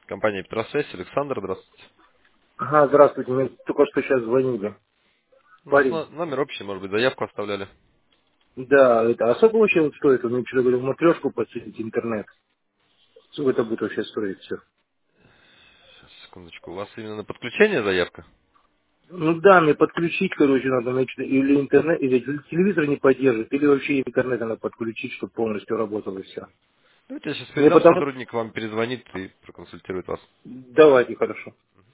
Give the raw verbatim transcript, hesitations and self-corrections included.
Компания Петросвязь, Александр, здравствуйте. Ага, здравствуйте, мне только что сейчас звонили. У нас Парень. но- номер общий, может быть, заявку оставляли. Да, это, а сколько вообще вот стоит? Он мне вчера говорил, матрешку подсоединить интернет. Сколько это будет вообще стоить все? Сейчас, секундочку. У вас именно на подключение заявка? Ну да, мне подключить, короче, надо, значит, или интернет, или телевизор не поддержит, или вообще интернет надо подключить, чтобы полностью работало и все. Давайте я сейчас Мне передам, потому... сотрудник вам перезвонит и проконсультирует вас. Давайте, хорошо.